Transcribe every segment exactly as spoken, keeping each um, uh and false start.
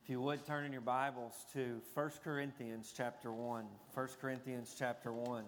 If you would turn in your Bibles to First Corinthians chapter one. First Corinthians chapter one.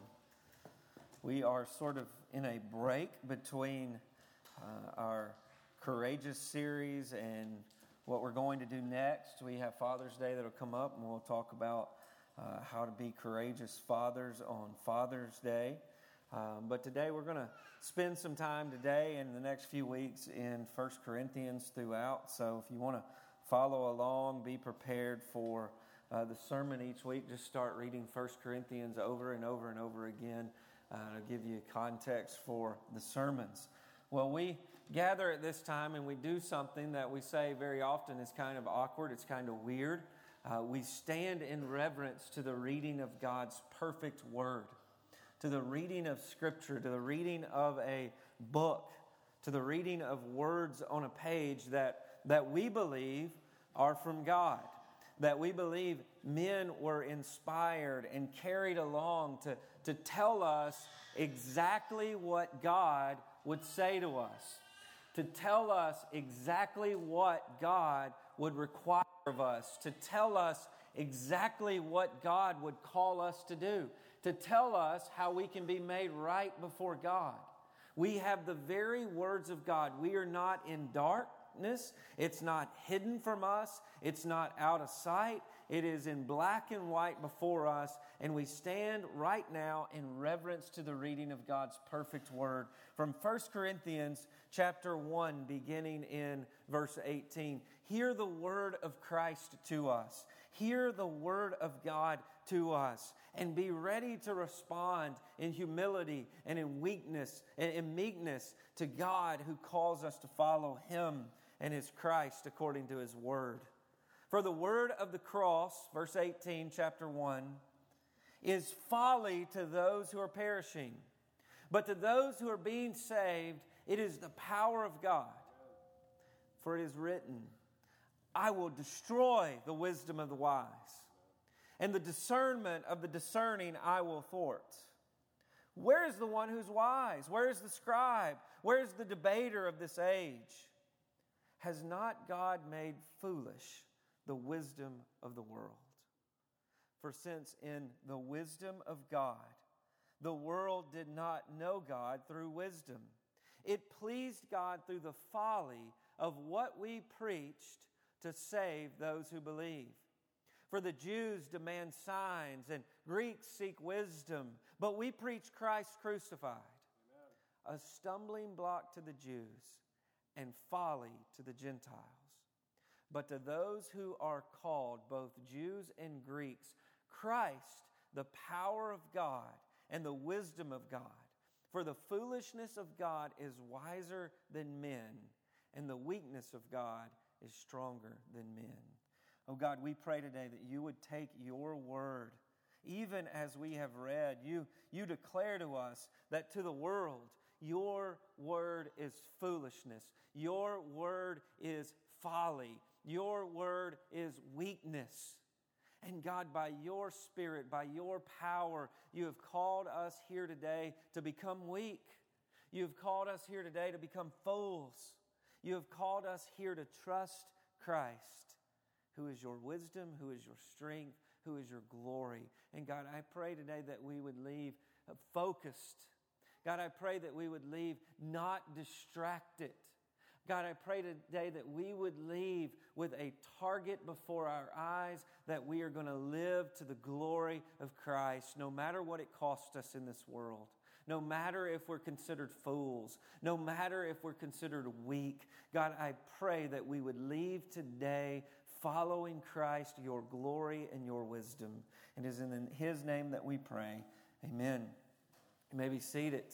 We are sort of in a break between uh, our Courageous series and what we're going to do next. We have Father's Day that will come up, and we'll talk about uh, how to be courageous fathers on Father's Day. Um, but today we're going to spend some time today and the next few weeks in First Corinthians throughout. So if you want to follow along, be prepared for uh, the sermon each week. Just start reading First Corinthians over and over and over again uh, to give you context for the sermons. Well, we gather at this time and we do something that we say very often is kind of awkward. It's kind of weird. Uh, we stand in reverence to the reading of God's perfect Word, to the reading of Scripture, to the reading of a book, to the reading of words on a page that, that we believe are from God, that we believe men were inspired and carried along to, to tell us exactly what God would say to us, to tell us exactly what God would require of us, to tell us exactly what God would call us to do, to tell us how we can be made right before God. We have the very words of God. We are not in darkness. It's not hidden from us. It's not out of sight. It is in black and white before us. And we stand right now in reverence to the reading of God's perfect Word. From First Corinthians chapter one, beginning in verse eighteen. Hear the word of Christ to us. Hear the word of God to us. And be ready to respond in humility and in weakness and in meekness to God who calls us to follow Him and His Christ according to His Word. For the word of the cross, verse eighteen, chapter one, is folly to those who are perishing. But to those who are being saved, it is the power of God. For it is written, I will destroy the wisdom of the wise, and the discernment of the discerning I will thwart. Where is the one who's wise? Where is the scribe? Where is the debater of this age? Has not God made foolish the wisdom of the world? For since in the wisdom of God, the world did not know God through wisdom, it pleased God through the folly of what we preached to save those who believe. For the Jews demand signs and Greeks seek wisdom, but we preach Christ crucified, Amen. A stumbling block to the Jews and folly to the Gentiles. But to those who are called, both Jews and Greeks, Christ, the power of God and the wisdom of God. For the foolishness of God is wiser than men, and the weakness of God is stronger than men. Oh God, we pray today that you would take your word, even as we have read, you, you declare to us that to the world, your word is foolishness. Your word is folly. Your word is weakness. And God, by your Spirit, by your power, you have called us here today to become weak. You have called us here today to become fools. You have called us here to trust Christ, who is your wisdom, who is your strength, who is your glory. And God, I pray today that we would leave focused. God, I pray that we would leave not distracted. God, I pray today that we would leave with a target before our eyes, that we are going to live to the glory of Christ, no matter what it costs us in this world. No matter if we're considered fools, no matter if we're considered weak. God, I pray that we would leave today following Christ, your glory and your wisdom. It is in His name that we pray. Amen. You may be seated.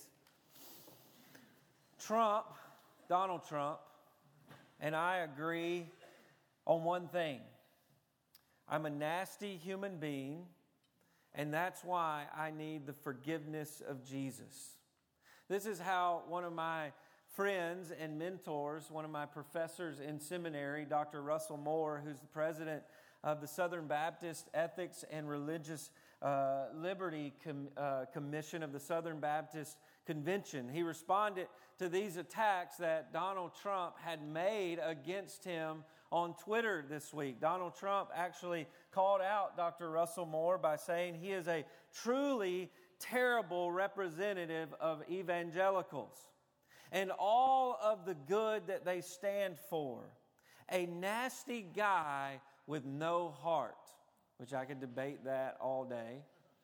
Trump, Donald Trump, and I agree on one thing. I'm a nasty human being, and that's why I need the forgiveness of Jesus. This is how one of my friends and mentors, one of my professors in seminary, Doctor Russell Moore, who's the president of the Southern Baptist Ethics and Religious uh, Liberty Com- uh, Commission of the Southern Baptist Convention. He responded to these attacks that Donald Trump had made against him on Twitter this week. Donald Trump actually called out Doctor Russell Moore by saying he is a truly terrible representative of evangelicals and all of the good that they stand for. A nasty guy with no heart, which I could debate that all day.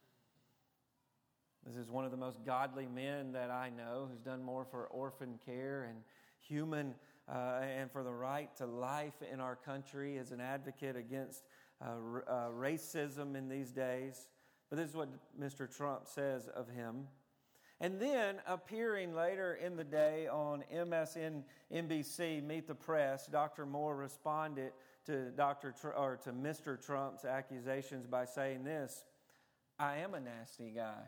This is one of the most godly men that I know, who's done more for orphan care and human uh, and for the right to life in our country, as an advocate against uh, r- uh, racism in these days. But this is what Mister Trump says of him. And then, appearing later in the day on M S N B C, Meet the Press, Doctor Moore responded to Doctor Tr- or to Mister Trump's accusations by saying this: "I am a nasty guy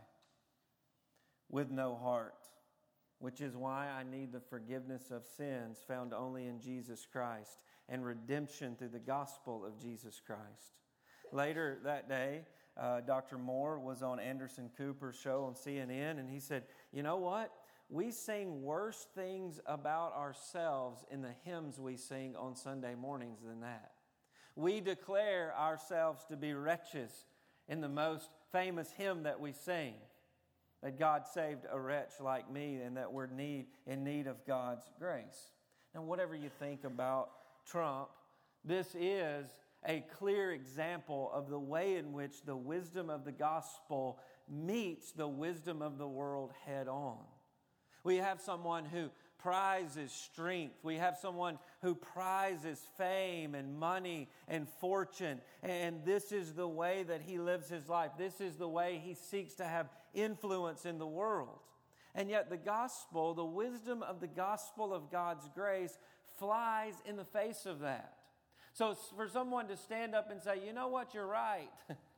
with no heart, which is why I need the forgiveness of sins found only in Jesus Christ and redemption through the gospel of Jesus Christ." Later that day, uh, Doctor Moore was on Anderson Cooper's show on C N N, and he said, "You know what? We sing worse things about ourselves in the hymns we sing on Sunday mornings than that. We declare ourselves to be wretches in the most famous hymn that we sing, that God saved a wretch like me and that we're need, in need of God's grace." Now, whatever you think about Trump, this is a clear example of the way in which the wisdom of the gospel meets the wisdom of the world head on. We have someone who prizes strength. We have someone who prizes fame and money and fortune. And this is the way that he lives his life. This is the way he seeks to have influence in the world. And yet the gospel, the wisdom of the gospel of God's grace, flies in the face of that. So for someone to stand up and say, "You know what, you're right,"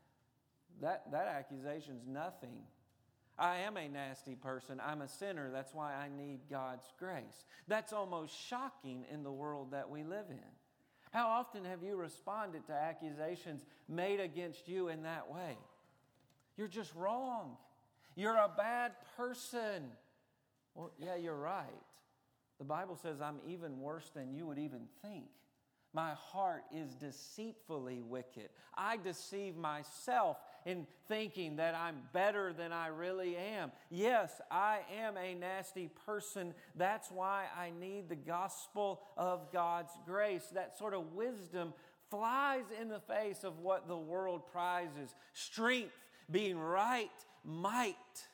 that, that accusation's nothing. I am a nasty person. I'm a sinner. That's why I need God's grace. That's almost shocking in the world that we live in. How often have you responded to accusations made against you in that way? You're just wrong. You're a bad person. Well, yeah, you're right. The Bible says I'm even worse than you would even think. My heart is deceitfully wicked. I deceive myself in thinking that I'm better than I really am. Yes, I am a nasty person. That's why I need the gospel of God's grace. That sort of wisdom flies in the face of what the world prizes: strength, being right, might.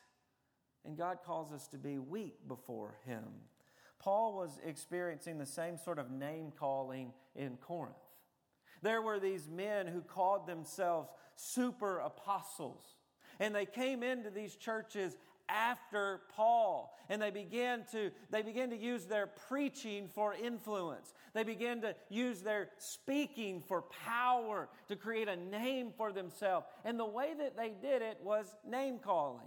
And God calls us to be weak before Him. Paul was experiencing the same sort of name calling in Corinth. There were these men who called themselves super apostles, and they came into these churches after Paul, and they began to they began to use their preaching for influence. They began to use their speaking for power, to create a name for themselves. And the way that they did it was name calling.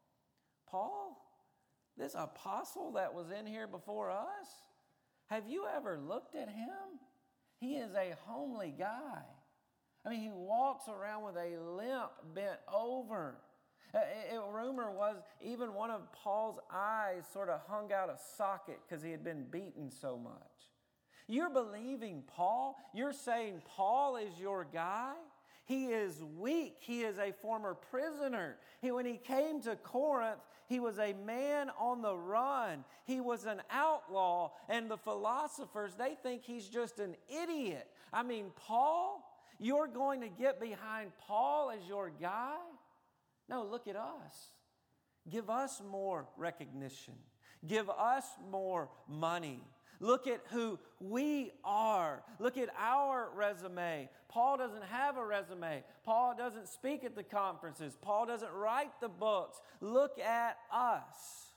Paul, this apostle that was in here before us, have you ever looked at him? He is a homely guy. I mean, he walks around with a limp bent over. A, a rumor was even one of Paul's eyes sort of hung out a socket because he had been beaten so much. You're believing Paul? You're saying Paul is your guy? He is weak. He is a former prisoner. He, when he came to Corinth, he was a man on the run. He was an outlaw. And the philosophers, they think he's just an idiot. I mean, Paul, you're going to get behind Paul as your guy? No, look at us. Give us more recognition. Give us more money. Look at who we are. Look at our resume. Paul doesn't have a resume. Paul doesn't speak at the conferences. Paul doesn't write the books. Look at us.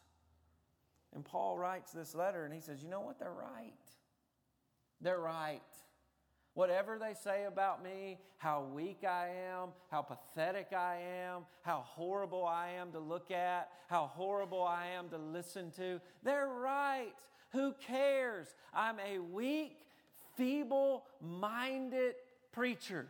And Paul writes this letter and he says, you know what? They're right. They're right. Whatever they say about me, how weak I am, how pathetic I am, how horrible I am to look at, how horrible I am to listen to, they're right. Who cares? I'm a weak, feeble-minded preacher.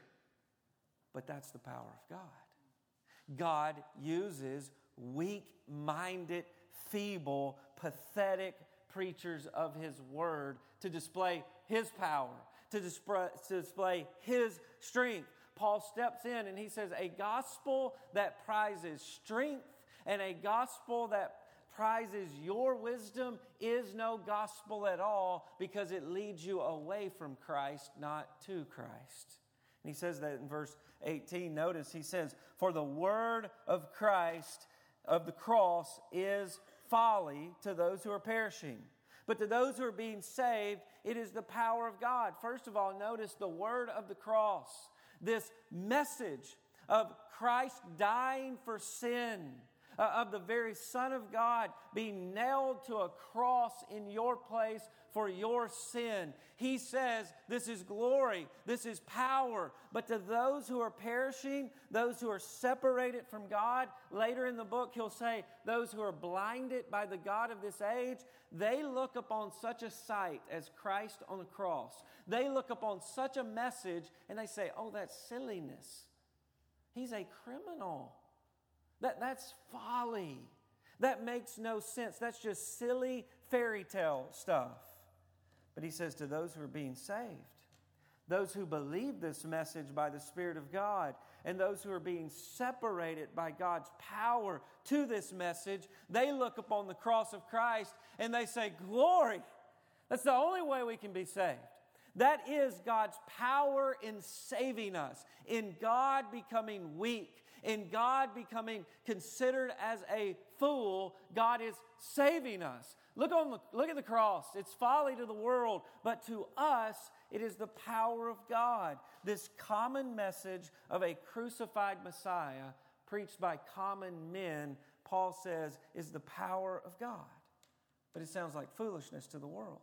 But that's the power of God. God uses weak-minded, feeble, pathetic preachers of His Word to display His power, to display, to display His strength. Paul steps in and he says, a gospel that prizes strength and a gospel that prizes your wisdom is no gospel at all, because it leads you away from Christ, not to Christ. And he says that in verse eighteen. Notice he says, for the word of Christ, of the cross, is folly to those who are perishing. But to those who are being saved, it is the power of God. First of all, notice the word of the cross. This message of Christ dying for sin, uh, of the very Son of God being nailed to a cross in your place for your sin. He says this is glory, this is power. But to those who are perishing, those who are separated from God, later in the book he'll say those who are blinded by the God of this age, they look upon such a sight as Christ on the cross. They look upon such a message and they say, oh, that's silliness. He's a criminal. That, that's folly. That makes no sense. That's just silly fairy tale stuff. But he says to those who are being saved, those who believe this message by the Spirit of God, and those who are being separated by God's power to this message, they look upon the cross of Christ and they say, glory. That's the only way we can be saved. That is God's power in saving us, in God becoming weak, in God becoming considered as a fool. God is saving us. Look on the, look at the cross. It's folly to the world, but to us it is the power of God. This common message of a crucified Messiah preached by common men, Paul says, is the power of God. But it sounds like foolishness to the world.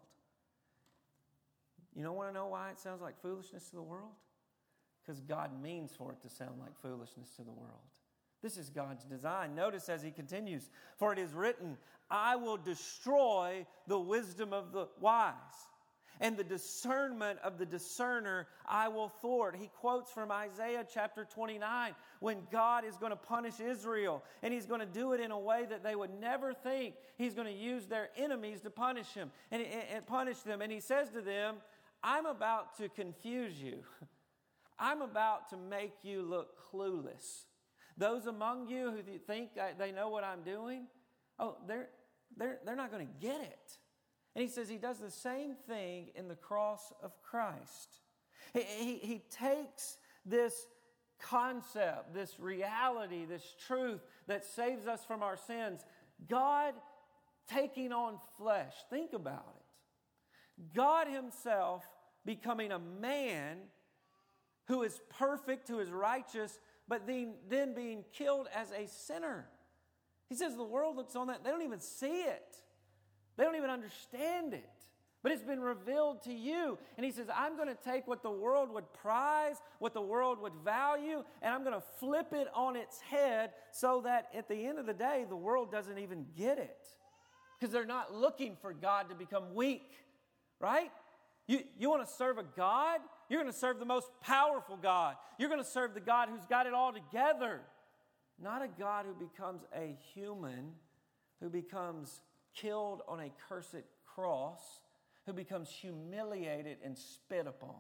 You don't want to know why it sounds like foolishness to the world? Because God means for it to sound like foolishness to the world. This is God's design. Notice as he continues, for it is written, I will destroy the wisdom of the wise, and the discernment of the discerner I will thwart. He quotes from Isaiah chapter twenty-nine, when God is going to punish Israel, and he's going to do it in a way that they would never think. He's going to use their enemies to punish him and, and punish them. And he says to them, I'm about to confuse you. I'm about to make you look clueless. Those among you who think they know what I'm doing, oh, they're, they're, they're not going to get it. And he says he does the same thing in the cross of Christ. He, he, he takes this concept, this reality, this truth that saves us from our sins, God taking on flesh. Think about it. God himself becoming a man who is perfect, who is righteous, but then, then being killed as a sinner. He says the world looks on that, they don't even see it. They don't even understand it. But it's been revealed to you. And he says, I'm going to take what the world would prize, what the world would value, and I'm going to flip it on its head so that at the end of the day, the world doesn't even get it. Because they're not looking for God to become weak, right? You, you want to serve a God? You're going to serve the most powerful God. You're going to serve the God who's got it all together. Not a God who becomes a human, who becomes killed on a cursed cross, who becomes humiliated and spit upon.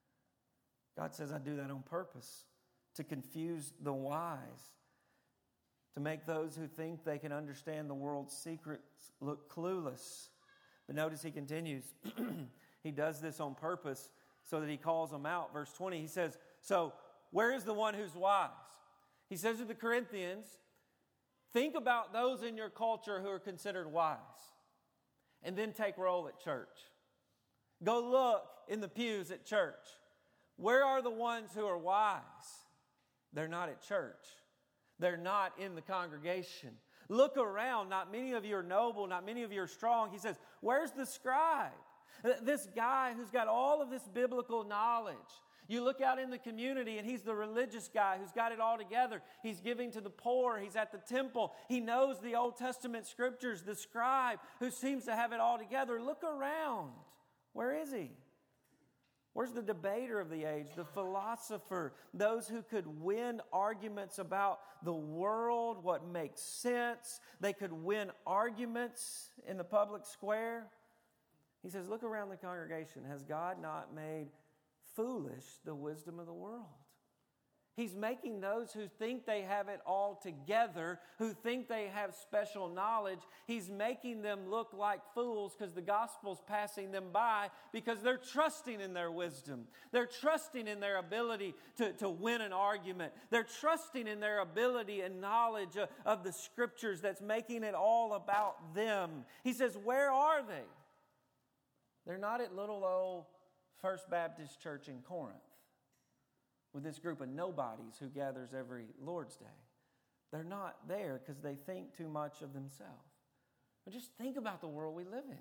God says, I do that on purpose, to confuse the wise, to make those who think they can understand the world's secrets look clueless. But notice he continues. He does this on purpose so that he calls them out. Verse twenty, he says, so where is the one who's wise? He says to the Corinthians, think about those in your culture who are considered wise. And then take roll at church. Go look in the pews at church. Where are the ones who are wise? They're not at church. They're not in the congregation. Look around. Not many of you are noble. Not many of you are strong. He says, where's the scribe? This guy who's got all of this biblical knowledge. You look out in the community and he's the religious guy who's got it all together. He's giving to the poor. He's at the temple. He knows the Old Testament scriptures. The scribe who seems to have it all together. Look around. Where is he? Where's the debater of the age, the philosopher, those who could win arguments about the world, what makes sense? They could win arguments in the public square. He says, look around the congregation. Has God not made foolish the wisdom of the world. He's making those who think they have it all together, who think they have special knowledge, he's making them look like fools because the gospel's passing them by because they're trusting in their wisdom. They're trusting in their ability to, to win an argument. They're trusting in their ability and knowledge of, of the scriptures that's making it all about them. He says, where are they? They're not at little old First Baptist Church in Corinth with this group of nobodies who gathers every Lord's Day. They're not there because they think too much of themselves. But just think about the world we live in.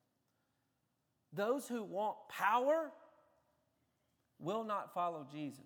Those who want power will not follow Jesus.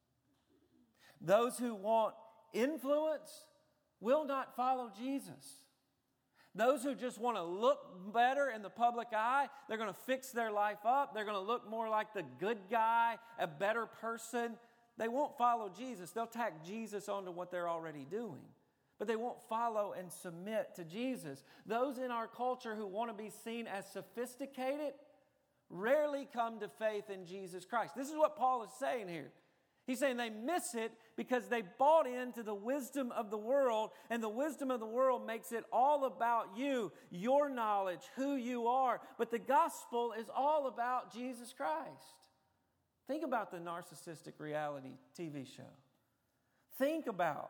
Those who want influence will not follow Jesus. Those who just want to look better in the public eye, they're going to fix their life up. They're going to look more like the good guy, a better person. They won't follow Jesus. They'll tack Jesus onto what they're already doing. But they won't follow and submit to Jesus. Those in our culture who want to be seen as sophisticated rarely come to faith in Jesus Christ. This is what Paul is saying here. He's saying they miss it because they bought into the wisdom of the world, and the wisdom of the world makes it all about you, your knowledge, who you are. But the gospel is all about Jesus Christ. Think about the narcissistic reality T V show. Think about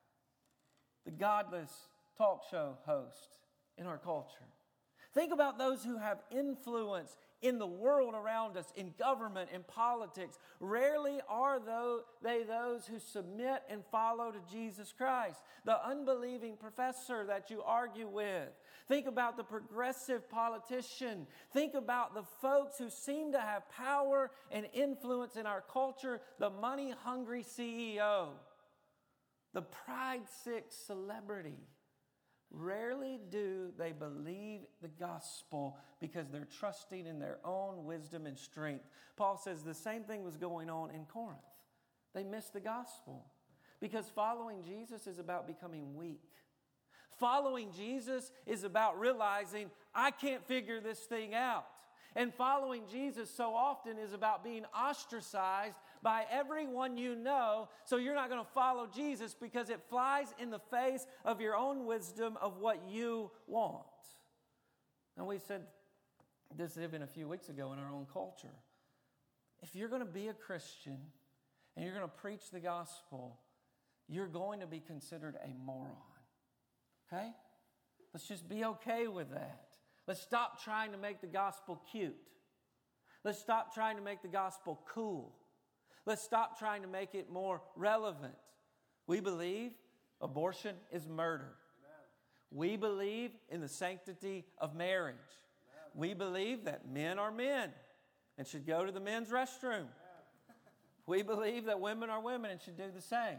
the godless talk show host in our culture. Think about those who have influence in the world around us, in government, in politics. Rarely are they those who submit and follow to Jesus Christ. The unbelieving professor that you argue with. Think about the progressive politician. Think about the folks who seem to have power and influence in our culture. The money-hungry C E O. The pride-sick celebrity. Rarely do they believe the gospel because they're trusting in their own wisdom and strength. Paul says the same thing was going on in Corinth. They missed the gospel because following Jesus is about becoming weak. Following Jesus is about realizing I can't figure this thing out. And following Jesus so often is about being ostracized by everyone you know, so you're not going to follow Jesus because it flies in the face of your own wisdom of what you want. And we said this even a few weeks ago in our own culture. If you're going to be a Christian and you're going to preach the gospel, you're going to be considered a moron. Okay? Let's just be okay with that. Let's stop trying to make the gospel cute. Let's stop trying to make the gospel cool. Let's stop trying to make it more relevant. We believe abortion is murder. Amen. We believe in the sanctity of marriage. Amen. We believe that men are men and should go to the men's restroom. Amen. We believe that women are women and should do the same.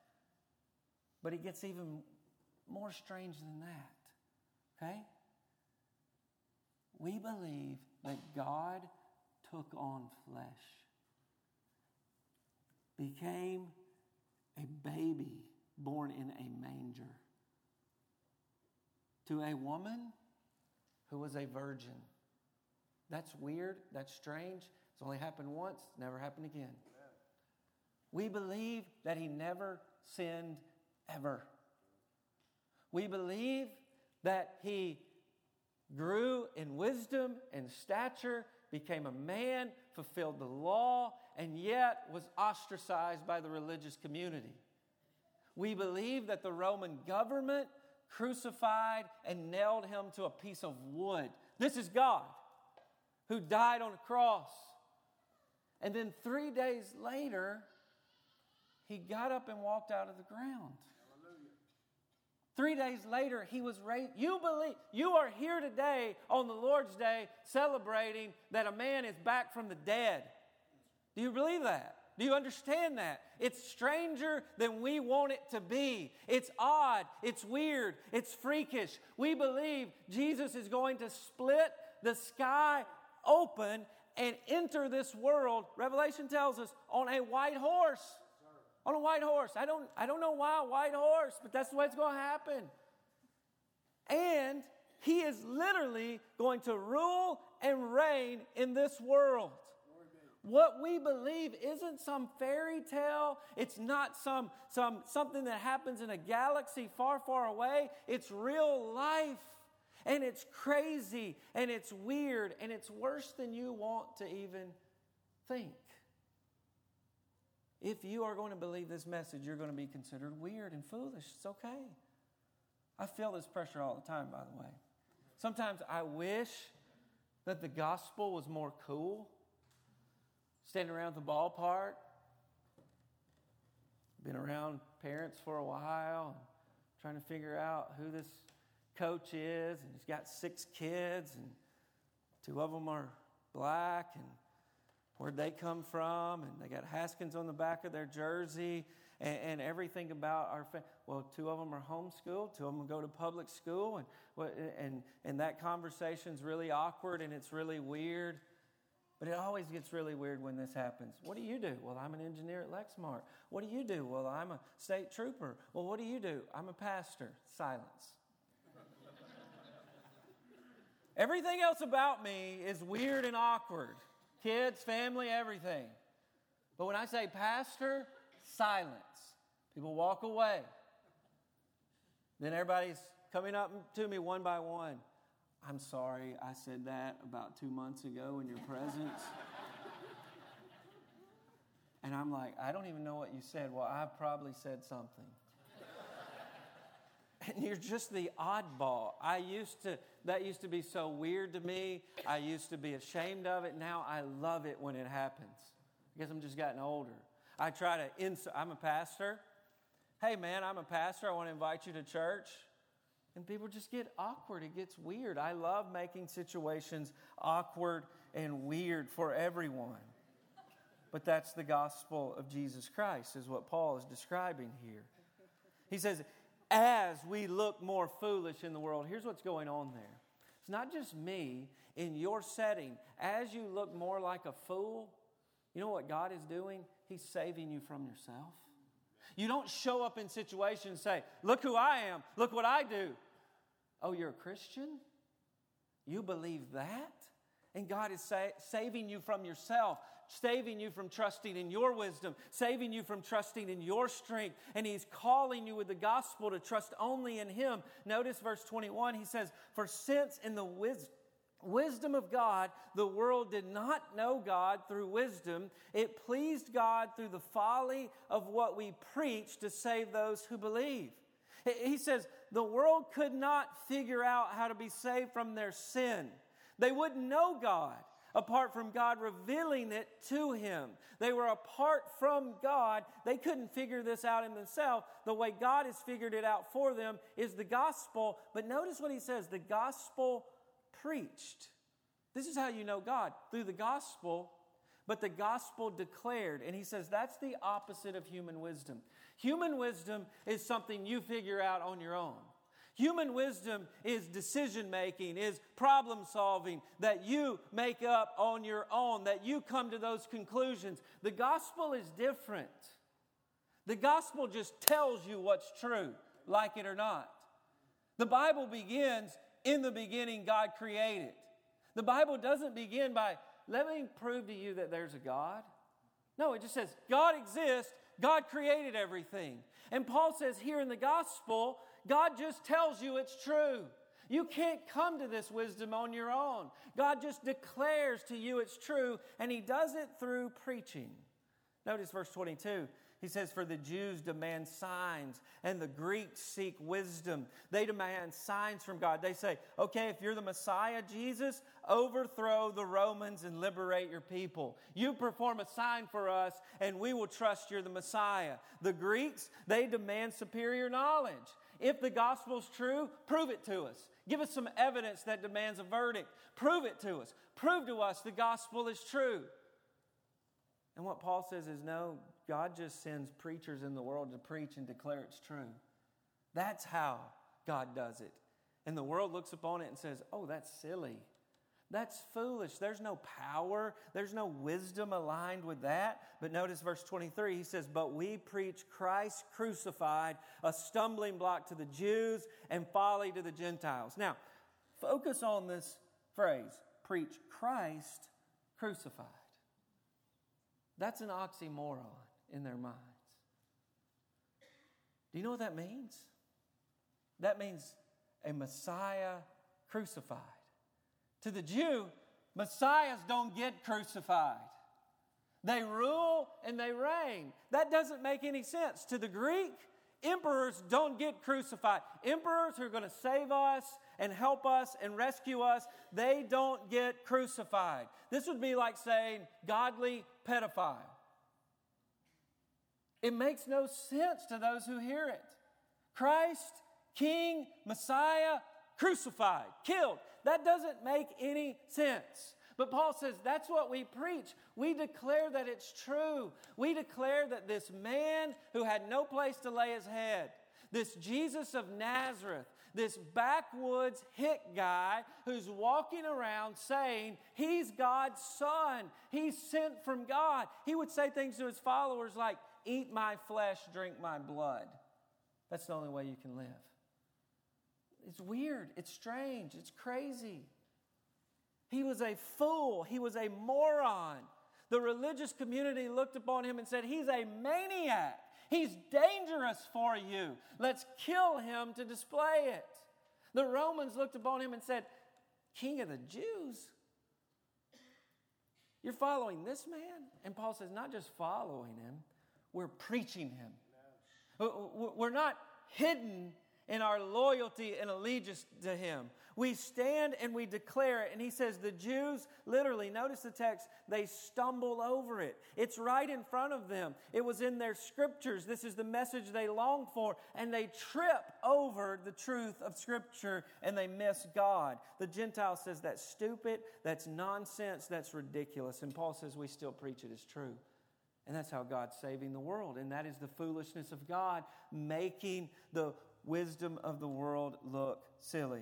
But it gets even more strange than that. Okay? We believe that God took on flesh, became a baby born in a manger to a woman who was a virgin. That's weird. That's strange. It's only happened once. Never happened again. Amen. We believe that he never sinned ever. We believe that he grew in wisdom and stature, became a man, fulfilled the law, and yet was ostracized by the religious community. We believe that the Roman government crucified and nailed him to a piece of wood. This is God who died on a cross. And then three days later, he got up and walked out of the ground. Three days later, he was raised. You believe, you are here today on the Lord's Day celebrating that a man is back from the dead. Do you believe that? Do you understand that? It's stranger than we want it to be. It's odd. It's weird. It's freakish. We believe Jesus is going to split the sky open and enter this world, Revelation tells us, on a white horse. On a white horse. I don't, I don't know why a white horse, but that's the way it's going to happen. And he is literally going to rule and reign in this world. What we believe isn't some fairy tale. It's not some, some something that happens in a galaxy far, far away. It's real life. And it's crazy. And it's weird. And it's worse than you want to even think. If you are going to believe this message, you're going to be considered weird and foolish. It's okay. I feel this pressure all the time, by the way. Sometimes I wish that the gospel was more cool. Standing around the ballpark. Been around parents for a while. Trying to figure out who this coach is. And he's got six kids. And two of them are black. And where'd they come from? And they got Haskins on the back of their jersey. And, and everything about our family. Well, two of them are homeschooled. Two of them go to public school. And, and, and that conversation's really awkward and it's really weird. But it always gets really weird when this happens. What do you do? Well, I'm an engineer at Lexmark. What do you do? Well, I'm a state trooper. Well, what do you do? I'm a pastor. Silence. Everything else about me is weird and awkward. Kids, family, everything. But when I say pastor, silence. People walk away. Then everybody's coming up to me one by one. I'm sorry, I said that about two months ago in your presence. And I'm like, I don't even know what you said. Well, I probably said something. And you're just the oddball. I used to, that used to be so weird to me. I used to be ashamed of it. Now I love it when it happens. I guess I'm just gotten older. I try to, ins- I'm a pastor. Hey man, I'm a pastor. I want to invite you to church. And people just get awkward. It gets weird. I love making situations awkward and weird for everyone. But that's the gospel of Jesus Christ, is what Paul is describing here. He says, as we look more foolish in the world, here's what's going on there. It's not just me. In your setting, as you look more like a fool, you know what God is doing? He's saving you from yourself. You don't show up in situations and say, look who I am. Look what I do. Oh, you're a Christian? You believe that? And God is sa- saving you from yourself, saving you from trusting in your wisdom, saving you from trusting in your strength. And He's calling you with the gospel to trust only in Him. Notice verse twenty-one, He says, for since in the wisdom, wisdom of God, the world did not know God through wisdom, it pleased God through the folly of what we preach to save those who believe. He says the world could not figure out how to be saved from their sin. They wouldn't know God apart from God revealing it to him. They were apart from God. They couldn't figure this out in themselves. The way God has figured it out for them is the gospel. But notice what he says, the gospel preached. This is how you know God, through the gospel, but the gospel declared. And he says that's the opposite of human wisdom. Human wisdom is something you figure out on your own. Human wisdom is decision making, is problem solving that you make up on your own, that you come to those conclusions. The gospel is different. The gospel just tells you what's true, like it or not. The Bible begins, in the beginning God created. The Bible doesn't begin by, let me prove to you that there's a God. No, it just says God exists, God created everything. And Paul says here in the gospel, God just tells you it's true. You can't come to this wisdom on your own. God just declares to you it's true, and he does it through preaching. Notice verse twenty-two. He says, for the Jews demand signs, and the Greeks seek wisdom. They demand signs from God. They say, okay, if you're the Messiah, Jesus, overthrow the Romans and liberate your people. You perform a sign for us, and we will trust you're the Messiah. The Greeks, they demand superior knowledge. If the gospel's true, prove it to us. Give us some evidence that demands a verdict. Prove it to us. Prove to us the gospel is true. And what Paul says is, no, God just sends preachers in the world to preach and declare it's true. That's how God does it. And the world looks upon it and says, oh, that's silly. That's foolish. There's no power. There's no wisdom aligned with that. But notice verse twenty-three, he says, but we preach Christ crucified, a stumbling block to the Jews and folly to the Gentiles. Now, focus on this phrase, preach Christ crucified. That's an oxymoron in their minds. Do you know what that means? That means a Messiah crucified. To the Jew, Messiahs don't get crucified. They rule and they reign. That doesn't make any sense. To the Greek, emperors don't get crucified. Emperors who are going to save us and help us and rescue us, they don't get crucified. This would be like saying godly pedophile. It makes no sense to those who hear it. Christ, King, Messiah, crucified, killed. That doesn't make any sense. But Paul says that's what we preach. We declare that it's true. We declare that this man who had no place to lay his head, this Jesus of Nazareth, this backwoods hick guy who's walking around saying he's God's son, he's sent from God. He would say things to his followers like, eat my flesh, drink my blood. That's the only way you can live. It's weird. It's strange. It's crazy. He was a fool. He was a moron. The religious community looked upon him and said, he's a maniac. He's dangerous for you. Let's kill him to display it. The Romans looked upon him and said, King of the Jews? You're following this man? And Paul says, not just following him, we're preaching him. We're not hidden in our loyalty and allegiance to him. We stand and we declare it. And he says the Jews, literally, notice the text, they stumble over it. It's right in front of them. It was in their scriptures. This is the message they long for. And they trip over the truth of Scripture and they miss God. The Gentile says that's stupid, that's nonsense, that's ridiculous. And Paul says we still preach it as true. And that's how God's saving the world. And that is the foolishness of God, making the wisdom of the world look silly.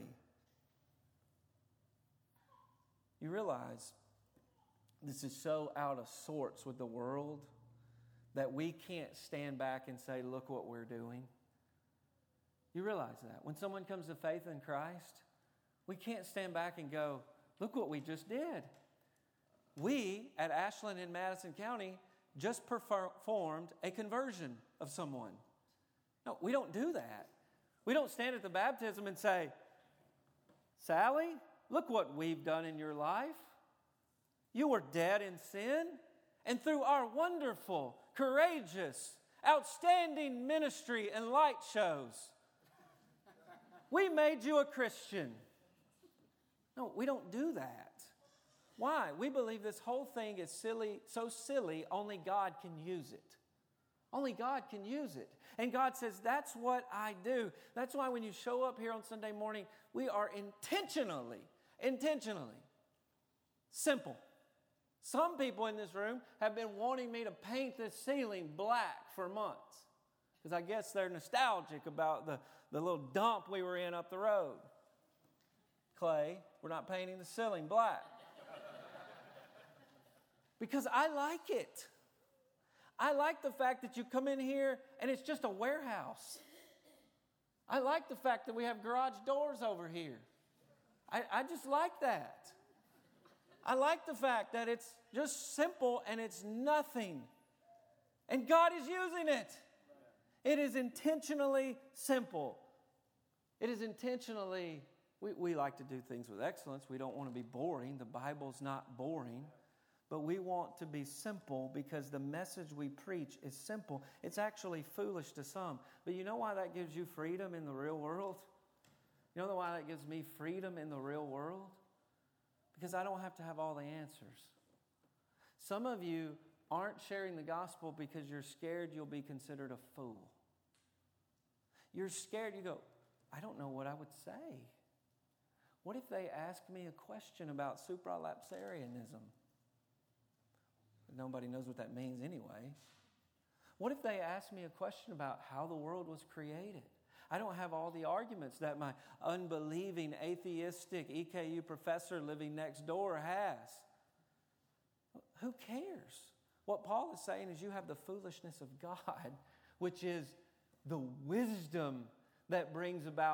You realize this is so out of sorts with the world that we can't stand back and say, look what we're doing. You realize that. When someone comes to faith in Christ, we can't stand back and go, look what we just did. We at Ashland in Madison County just performed a conversion of someone. No, we don't do that. We don't stand at the baptism and say, Sally, look what we've done in your life. You were dead in sin, and through our wonderful, courageous, outstanding ministry and light shows, we made you a Christian. No, we don't do that. Why? We believe this whole thing is silly, so silly, only God can use it. Only God can use it. And God says, that's what I do. That's why when you show up here on Sunday morning, we are intentionally, intentionally simple. Some people in this room have been wanting me to paint this ceiling black for months because I guess they're nostalgic about the, the little dump we were in up the road. Clay, we're not painting the ceiling black. Because I like it. I like the fact that you come in here and it's just a warehouse. I like the fact that we have garage doors over here. I, I just like that. I like the fact that it's just simple and it's nothing. And God is using it. It is intentionally simple. It is intentionally, we, we like to do things with excellence. We don't want to be boring. The Bible's not boring. But we want to be simple because the message we preach is simple. It's actually foolish to some. But you know why that gives you freedom in the real world? You know why that gives me freedom in the real world? Because I don't have to have all the answers. Some of you aren't sharing the gospel because you're scared you'll be considered a fool. You're scared. You go, I don't know what I would say. What if they ask me a question about supralapsarianism? Nobody knows what that means anyway. What if they ask me a question about how the world was created? I don't have all the arguments that my unbelieving, atheistic E K U professor living next door has. Who cares? What Paul is saying is you have the foolishness of God, which is the wisdom that brings about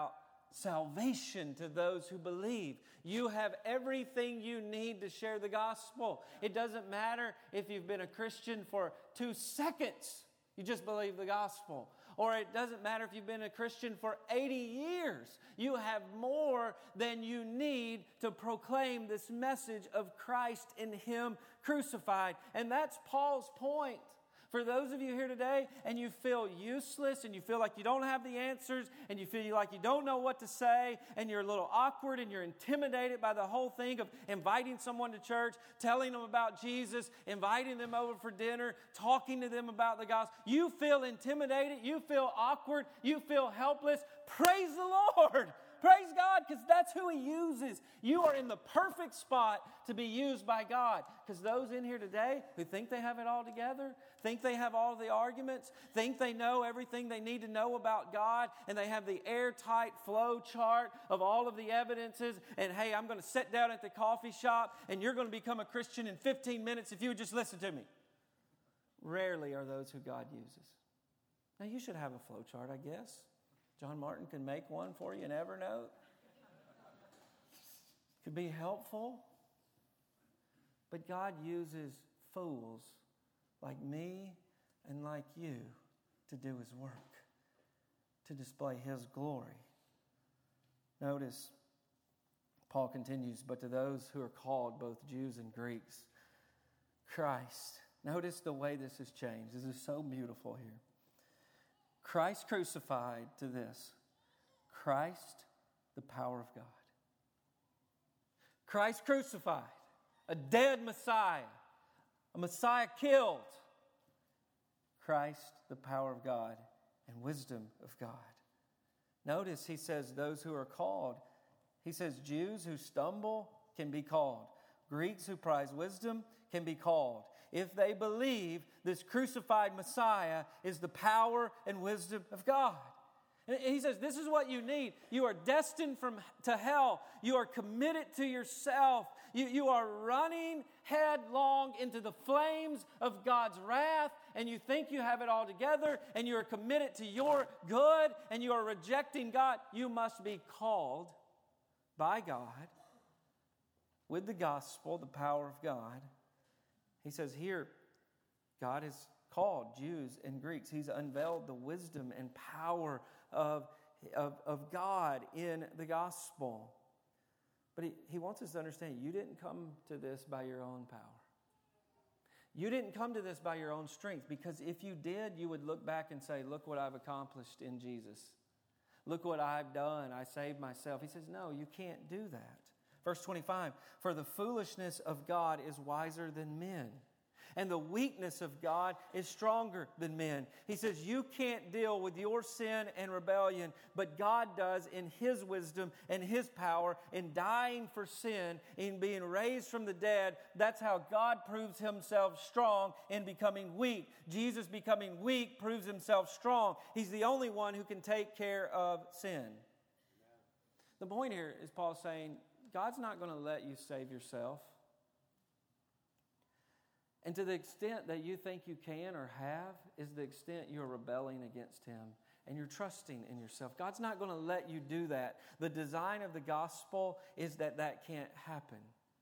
salvation to those who believe. You have everything you need to share the gospel. It doesn't matter if you've been a Christian for two seconds. You just believe the gospel. Or it doesn't matter if you've been a Christian for eighty years. You have more than you need to proclaim this message of Christ and Him crucified. And that's Paul's point. For those of you here today and you feel useless and you feel like you don't have the answers and you feel like you don't know what to say and you're a little awkward and you're intimidated by the whole thing of inviting someone to church, telling them about Jesus, inviting them over for dinner, talking to them about the gospel. You feel intimidated, you feel awkward, you feel helpless. Praise the Lord. Praise God, because that's who He uses. You are in the perfect spot to be used by God. Because those in here today who think they have it all together, think they have all the arguments, think they know everything they need to know about God, and they have the airtight flow chart of all of the evidences, and hey, I'm going to sit down at the coffee shop, and you're going to become a Christian in fifteen minutes if you would just listen to me. Rarely are those who God uses. Now, you should have a flow chart, I guess. John Martin can make one for you in Evernote. Could be helpful. But God uses fools like me and like you to do His work, to display His glory. Notice, Paul continues, but to those who are called, both Jews and Greeks, Christ. Notice the way this has changed. This is so beautiful here. Christ crucified to this. Christ, the power of God. Christ crucified. A dead Messiah. A Messiah killed. Christ, the power of God and wisdom of God. Notice he says those who are called. He says Jews who stumble can be called. Greeks who prize wisdom can be called. If they believe this crucified Messiah is the power and wisdom of God. And he says, this is what you need. You are destined from, to hell. You are committed to yourself. You, you are running headlong into the flames of God's wrath, and you think you have it all together, and you are committed to your good, and you are rejecting God. You must be called by God with the gospel, the power of God. He says here, God has called Jews and Greeks. He's unveiled the wisdom and power of, of, of God in the gospel. But he, he wants us to understand, you didn't come to this by your own power. You didn't come to this by your own strength, because if you did, you would look back and say, look what I've accomplished in Jesus. Look what I've done. I saved myself. He says, no, you can't do that. Verse twenty-five, for the foolishness of God is wiser than men, and the weakness of God is stronger than men. He says you can't deal with your sin and rebellion, but God does in His wisdom and His power in dying for sin, in being raised from the dead. That's how God proves Himself strong in becoming weak. Jesus becoming weak proves Himself strong. He's the only one who can take care of sin. The point here is Paul saying, God's not going to let you save yourself. And to the extent that you think you can or have is the extent you're rebelling against Him and you're trusting in yourself. God's not going to let you do that. The design of the gospel is that that can't happen.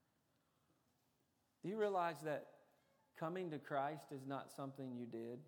Do you realize that coming to Christ is not something you did?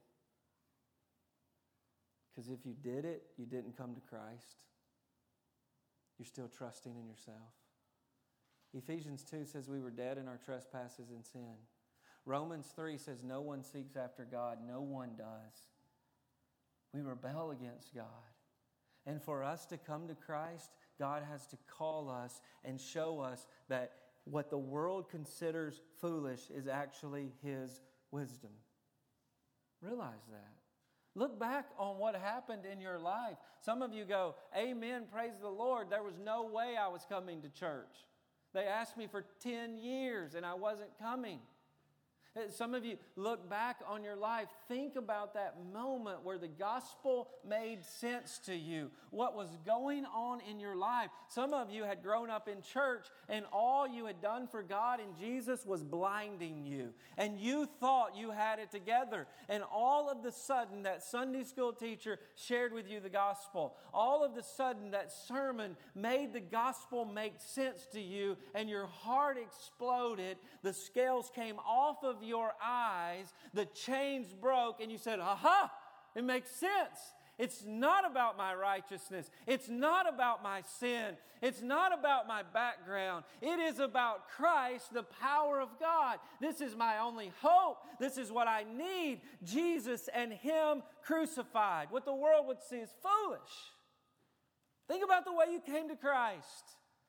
Because if you did it, you didn't come to Christ. You're still trusting in yourself. Ephesians two says we were dead in our trespasses and sin. Romans three says no one seeks after God. No one does. We rebel against God. And for us to come to Christ, God has to call us and show us that what the world considers foolish is actually His wisdom. Realize that. Look back on what happened in your life. Some of you go, amen, praise the Lord. There was no way I was coming to church. They asked me for ten years and I wasn't coming. Some of you look back on your life, think about that moment where the gospel made sense to you, what was going on in your life. Some of you had grown up in church and all you had done for God and Jesus was blinding you. And you thought you had it together. And all of the sudden that Sunday school teacher shared with you the gospel. All of the sudden that sermon made the gospel make sense to you and your heart exploded. The scales came off of your eyes, the chains broke, and you said, aha, it makes sense. It's not about my righteousness. It's not about my sin. It's not about my background. It is about Christ, the power of God. This is my only hope. This is what I need. Jesus and Him crucified. What the world would see is foolish. Think about the way you came to Christ.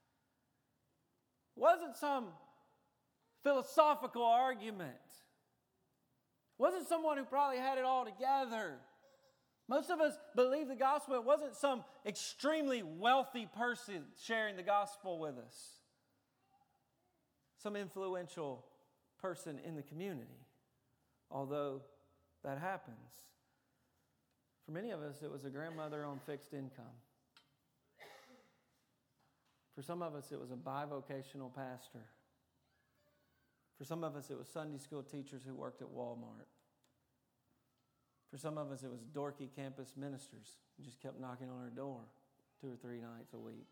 It wasn't some philosophical argument. Wasn't someone who probably had it all together. Most of us believe the gospel. It wasn't some extremely wealthy person sharing the gospel with us. Some influential person in the community. Although that happens. For many of us, it was a grandmother on fixed income. For some of us, it was a bivocational pastor. For some of us, it was Sunday school teachers who worked at Walmart. For some of us, it was dorky campus ministers who just kept knocking on our door two or three nights a week.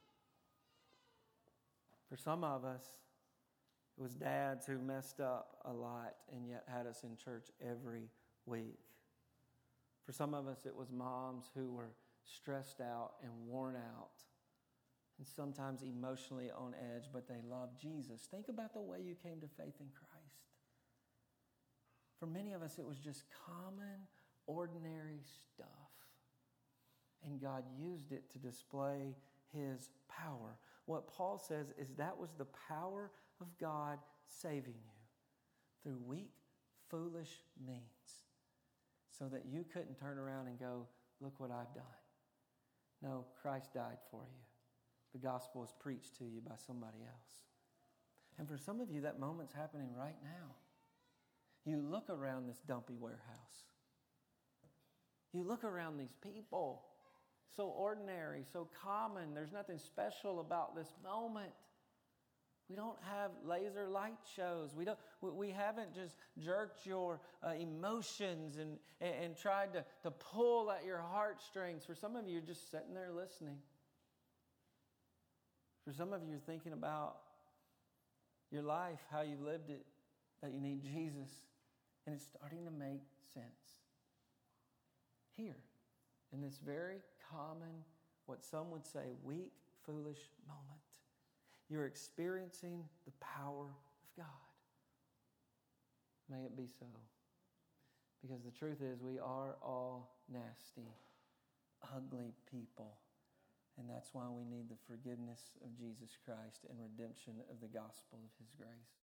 For some of us, it was dads who messed up a lot and yet had us in church every week. For some of us, it was moms who were stressed out and worn out and sometimes emotionally on edge, but they loved Jesus. Think about the way you came to faith in Christ. For many of us, it was just common, ordinary stuff. And God used it to display His power. What Paul says is that was the power of God saving you through weak, foolish means, so that you couldn't turn around and go, look what I've done. No, Christ died for you. The gospel is preached to you by somebody else. And for some of you, that moment's happening right now. You look around this dumpy warehouse. You look around these people, so ordinary, so common. There's nothing special about this moment. We don't have laser light shows. We don't. We haven't just jerked your uh, emotions and, and, and tried to, to pull at your heartstrings. For some of you, you're just sitting there listening. For some of you, you're thinking about your life, how you lived it, that you need Jesus, and it's starting to make sense. Here, in this very common, what some would say, weak, foolish moment, you're experiencing the power of God. May it be so. Because the truth is, we are all nasty, ugly people. And that's why we need the forgiveness of Jesus Christ and redemption of the gospel of His grace.